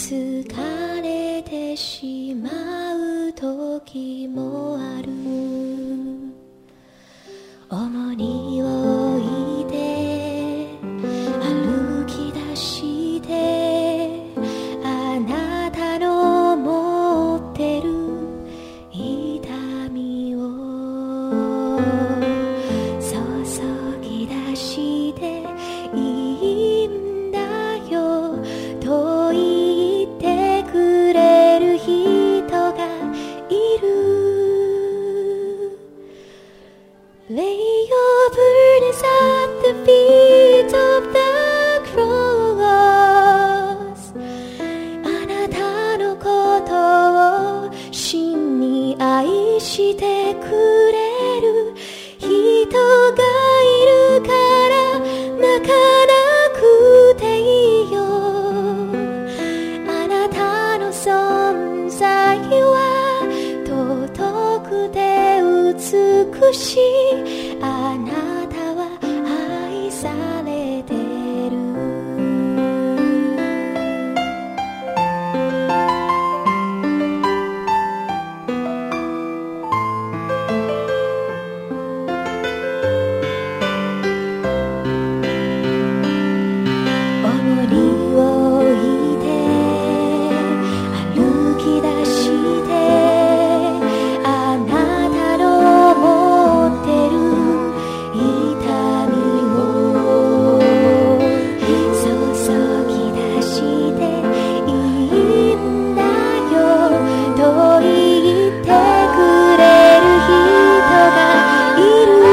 疲れてしまう時もある。重荷を置いて歩き出してあなたの持ってる痛みを注ぎ出していいんだよと言ってくれる人がいる。 Lay your burdens at the feet of the cross。 あなたのことを真に愛してくれる人がいるから泣かなくていいよ。あなたの存在は尊くて美しい。あなたは愛されてる。重荷を置いて歩き出してあなたの持ってる痛みを注ぎ出していいんだよと言ってくれる人がいる。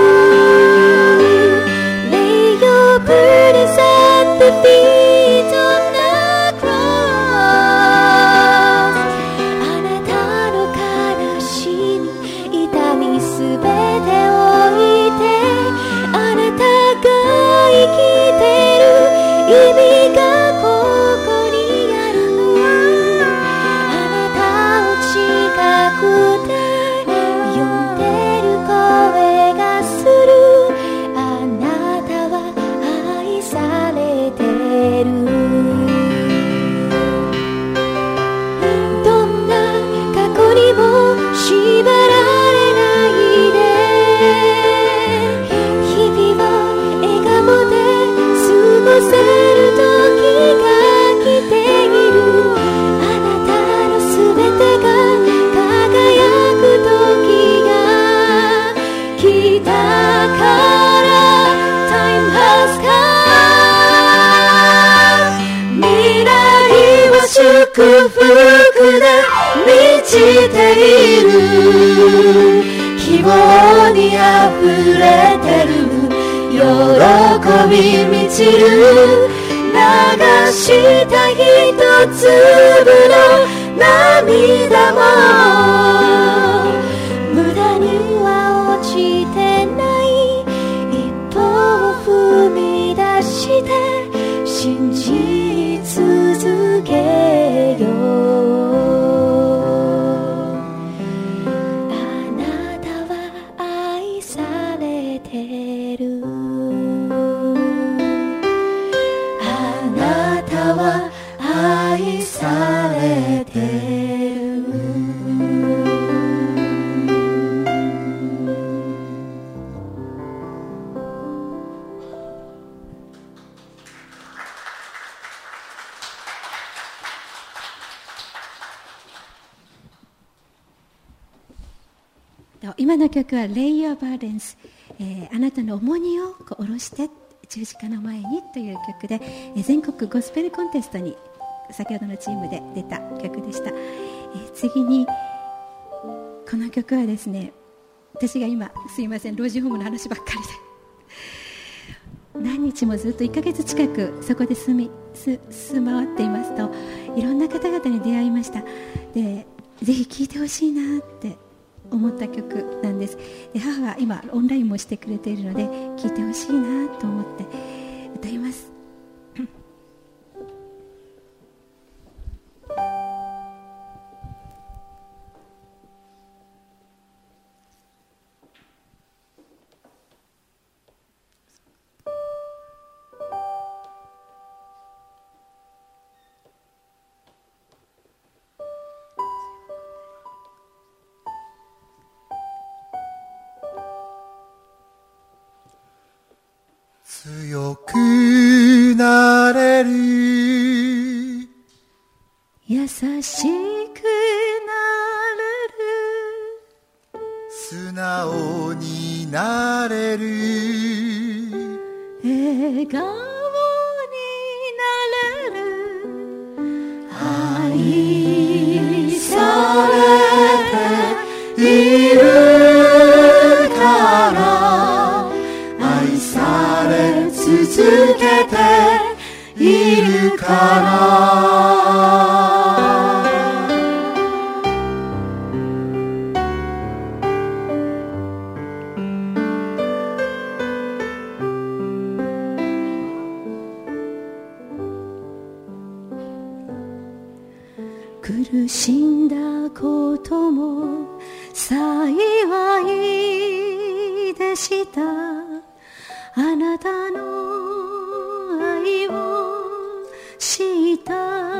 Lay your burdens at the feet of the cross。 あなたの悲しみ痛みすべて置いてあなたが生きてる意味がここにある。あなたを近くで呼んでる声がする。あなたは愛されてる。どんな過去にも縛られないで日々を笑顔で過ごせる時が来ている。あなたのすべてが輝く時が来たから Time has come。 未来は祝福で満ちている。希望にあふれてる。喜び満ちる。流した一粒の涙も無駄には落ちてない。一歩を踏み出して信じ続けよう。あなたは愛されてる。あなたは愛されてる。 今の曲は Lay Your Burdens、あなたの重荷を下ろして十字架の前にという曲で、全国ゴスペルコンテストに先ほどのチームで出た曲でした。次にこの曲はですね、私が今すいません老人ホームの話ばっかりで何日もずっと1ヶ月近くそこで住まわっていますといろんな方々に出会いました。でぜひ聴いてほしいなって思った曲なんです。で母が今オンラインもしてくれているので聴いてほしいなと思って歌います。 強くなれる優しくなれる素直になれる笑顔になれる愛されているから愛され続けているから苦しんだことも幸いでしたあなたの愛を知った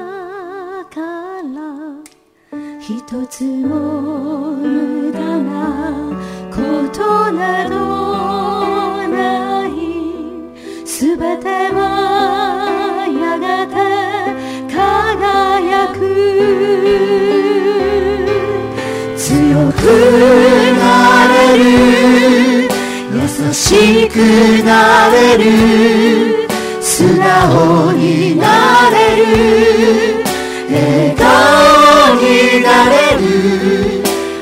から一つも無駄なことなどないすべてはやがて輝く強くなれる優しくなれる素直になれる笑顔になれる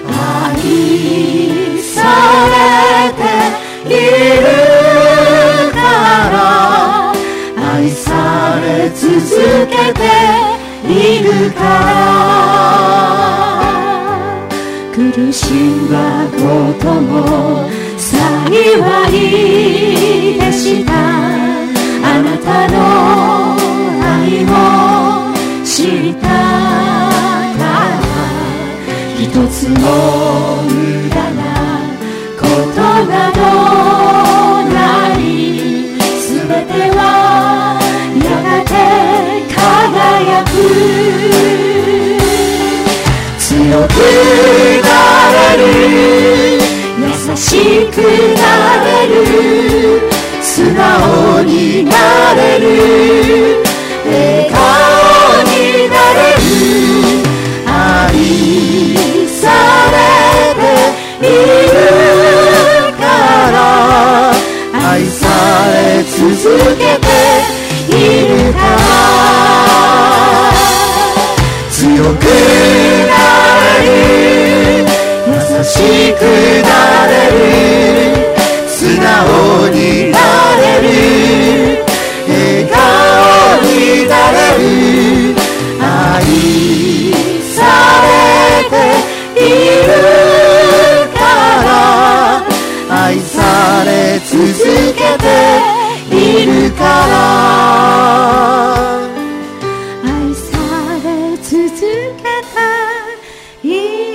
愛されているから愛され続けているから苦しんだことも幸いでしたあなたの愛を知ったから一つも無駄なことなどないすべてはやがて輝く強くなれる優しくなれる素直になれる笑顔になれる愛されているから愛され続けているから強くなれる優しくなれる素直になれる笑顔になれる愛されているから愛され続けているから愛され続けている